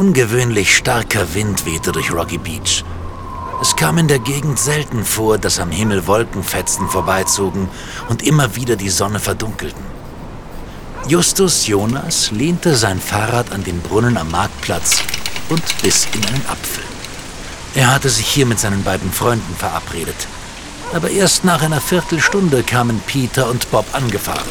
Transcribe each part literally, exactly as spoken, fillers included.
ungewöhnlich starker Wind wehte durch Rocky Beach. Es kam in der Gegend selten vor, dass am Himmel Wolkenfetzen vorbeizogen und immer wieder die Sonne verdunkelten. Justus Jonas lehnte sein Fahrrad an den Brunnen am Marktplatz und biss in einen Apfel. Er hatte sich hier mit seinen beiden Freunden verabredet. Aber erst nach einer Viertelstunde kamen Peter und Bob angefahren.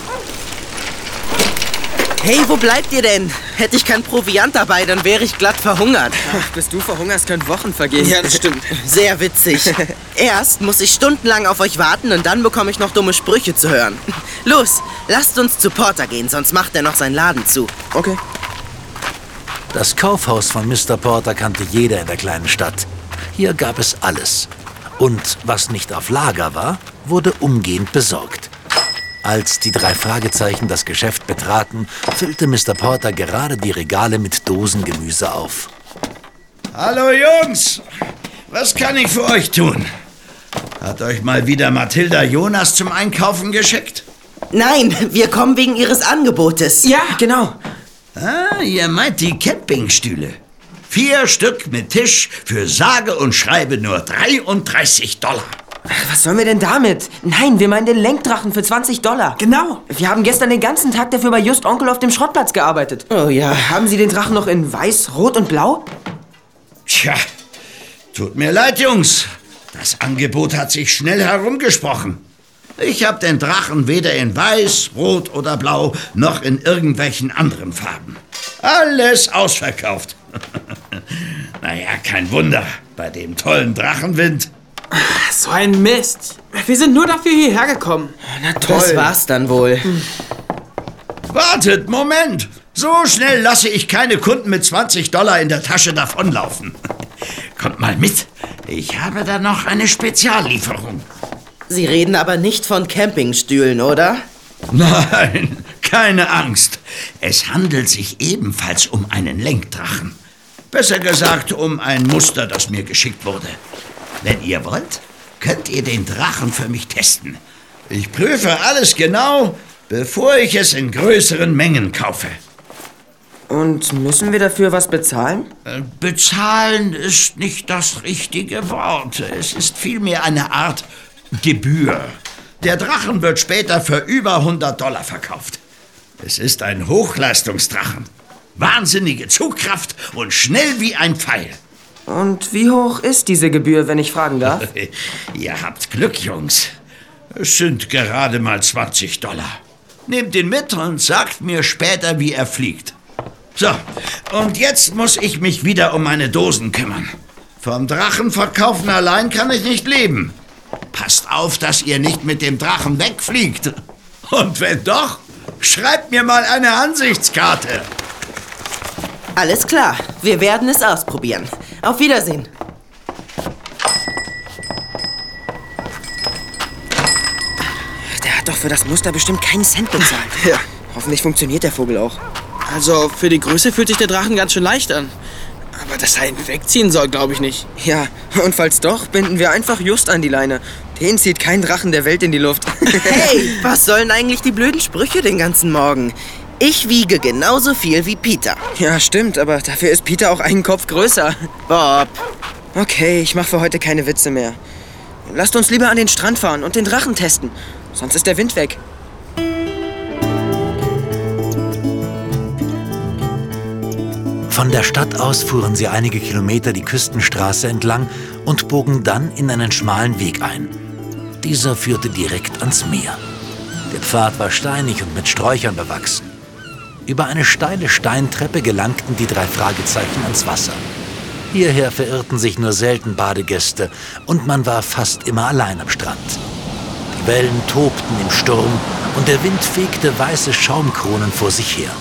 Hey, wo bleibt ihr denn? Hätte ich kein Proviant dabei, dann wäre ich glatt verhungert. Ach, bis du verhungerst, können Wochen vergehen. Ja, das stimmt. Sehr witzig. Erst muss ich stundenlang auf euch warten und dann bekomme ich noch dumme Sprüche zu hören. Los, lasst uns zu Porter gehen, sonst macht er noch seinen Laden zu. Okay. Das Kaufhaus von Mister Porter kannte jeder in der kleinen Stadt. Hier gab es alles. Und was nicht auf Lager war, wurde umgehend besorgt. Als die drei Fragezeichen das Geschäft betraten, füllte Mister Porter gerade die Regale mit Dosengemüse auf. Hallo Jungs, was kann ich für euch tun? Hat euch mal wieder Mathilda Jonas zum Einkaufen geschickt? Nein, wir kommen wegen ihres Angebotes. Ja, genau. Ah, ihr meint die Campingstühle. Vier Stück mit Tisch für sage und schreibe nur dreiunddreißig Dollar. Was sollen wir denn damit? Nein, wir meinen den Lenkdrachen für zwanzig Dollar. Genau. Wir haben gestern den ganzen Tag dafür bei Just Onkel auf dem Schrottplatz gearbeitet. Oh ja. Haben Sie den Drachen noch in weiß, rot und blau? Tja, tut mir leid, Jungs. Das Angebot hat sich schnell herumgesprochen. Ich habe den Drachen weder in weiß, rot oder blau, noch in irgendwelchen anderen Farben. Alles ausverkauft. Naja, kein Wunder, bei dem tollen Drachenwind. So ein Mist. Wir sind nur dafür hierher gekommen. Na toll. Das war's dann wohl. Hm. Wartet, Moment. So schnell lasse ich keine Kunden mit zwanzig Dollar in der Tasche davonlaufen. Kommt mal mit. Ich habe da noch eine Speziallieferung. Sie reden aber nicht von Campingstühlen, oder? Nein, keine Angst. Es handelt sich ebenfalls um einen Lenkdrachen. Besser gesagt, um ein Muster, das mir geschickt wurde. Wenn ihr wollt, könnt ihr den Drachen für mich testen. Ich prüfe alles genau, bevor ich es in größeren Mengen kaufe. Und müssen wir dafür was bezahlen? Äh, bezahlen ist nicht das richtige Wort. Es ist vielmehr eine Art Gebühr. Der Drachen wird später für über hundert Dollar verkauft. Es ist ein Hochleistungsdrachen. Wahnsinnige Zugkraft und schnell wie ein Pfeil. Und wie hoch ist diese Gebühr, wenn ich fragen darf? Ihr habt Glück, Jungs. Es sind gerade mal zwanzig Dollar. Nehmt ihn mit und sagt mir später, wie er fliegt. So, und jetzt muss ich mich wieder um meine Dosen kümmern. Vom Drachenverkaufen allein kann ich nicht leben. Passt auf, dass ihr nicht mit dem Drachen wegfliegt. Und wenn doch, schreibt mir mal eine Ansichtskarte. Alles klar, wir werden es ausprobieren. Auf Wiedersehen. Der hat doch für das Muster bestimmt keinen Cent bezahlt. Ja. Hoffentlich funktioniert der Vogel auch. Also, für die Größe fühlt sich der Drachen ganz schön leicht an. Aber dass er ihn wegziehen soll, glaube ich nicht. Ja, und falls doch, binden wir einfach Just an die Leine. Den zieht kein Drachen der Welt in die Luft. Hey, was sollen eigentlich die blöden Sprüche den ganzen Morgen? Ich wiege genauso viel wie Peter. Ja, stimmt, aber dafür ist Peter auch einen Kopf größer. Bob. Okay, ich mache für heute keine Witze mehr. Lasst uns lieber an den Strand fahren und den Drachen testen. Sonst ist der Wind weg. Von der Stadt aus fuhren sie einige Kilometer die Küstenstraße entlang und bogen dann in einen schmalen Weg ein. Dieser führte direkt ans Meer. Der Pfad war steinig und mit Sträuchern bewachsen. Über eine steile Steintreppe gelangten die drei Fragezeichen ans Wasser. Hierher verirrten sich nur selten Badegäste und man war fast immer allein am Strand. Die Wellen tobten im Sturm und der Wind fegte weiße Schaumkronen vor sich her.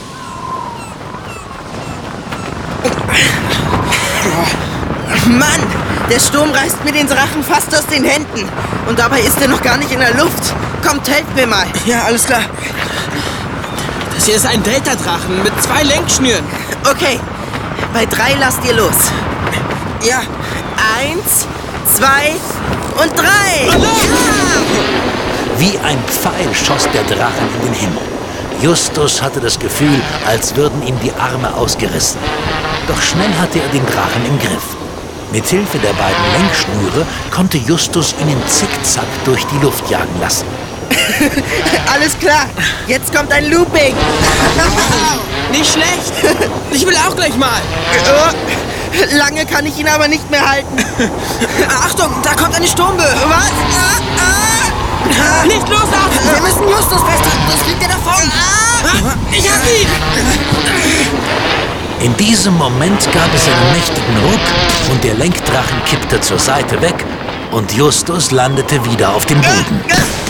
Mann, der Sturm reißt mir den Drachen fast aus den Händen. Und dabei ist er noch gar nicht in der Luft. Kommt, helft mir mal. Ja, alles klar. Das hier ist ein Delta-Drachen mit zwei Lenkschnüren. Okay, bei drei lasst ihr los. Ja. Eins, zwei und drei. Ja! Wie ein Pfeil schoss der Drachen in den Himmel. Justus hatte das Gefühl, als würden ihm die Arme ausgerissen. Doch schnell hatte er den Drachen im Griff. Mithilfe der beiden Lenkschnüre konnte Justus ihn im Zickzack durch die Luft jagen lassen. Alles klar, jetzt kommt ein Looping. Nicht schlecht. Ich will auch gleich mal. Lange kann ich ihn aber nicht mehr halten. Achtung, da kommt eine Sturmböe. Was? Ah, ah. Nicht loslassen. Wir müssen Justus festhalten, sonst fliegt er davon. Ich hab ihn. In diesem Moment gab es einen mächtigen Ruck und der Lenkdrachen kippte zur Seite weg und Justus landete wieder auf dem Boden.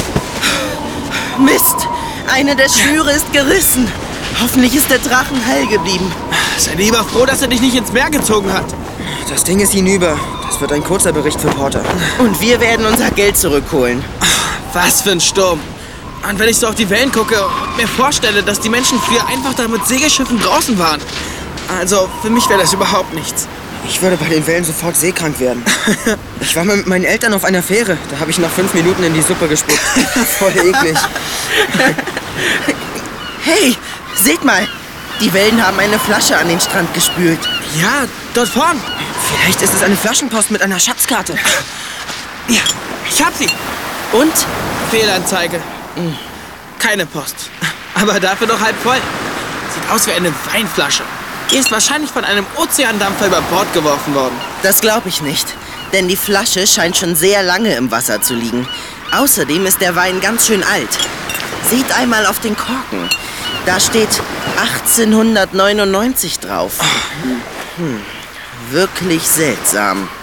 Mist, eine der Schnüre ist gerissen. Hoffentlich ist der Drachen heil geblieben. Sei lieber froh, dass er dich nicht ins Meer gezogen hat. Das Ding ist hinüber. Das wird ein kurzer Bericht für Porter. Und wir werden unser Geld zurückholen. Was für ein Sturm. Und wenn ich so auf die Wellen gucke und mir vorstelle, dass die Menschen früher einfach da mit Segelschiffen draußen waren. Also, für mich wäre das überhaupt nichts. Ich würde bei den Wellen sofort seekrank werden. Ich war mal mit meinen Eltern auf einer Fähre. Da habe ich nach fünf Minuten in die Suppe gespuckt. Voll eklig. Hey, seht mal. Die Wellen haben eine Flasche an den Strand gespült. Ja, dort vorn. Vielleicht ist es eine Flaschenpost mit einer Schatzkarte. Ja, ich hab sie. Und? Fehlanzeige. Keine Post. Aber dafür doch halb voll. Sieht aus wie eine Weinflasche. Die ist wahrscheinlich von einem Ozeandampfer über Bord geworfen worden. Das glaube ich nicht. Denn die Flasche scheint schon sehr lange im Wasser zu liegen. Außerdem ist der Wein ganz schön alt. Seht einmal auf den Korken. Da steht achtzehnhundertneunundneunzig drauf. Hm, wirklich seltsam.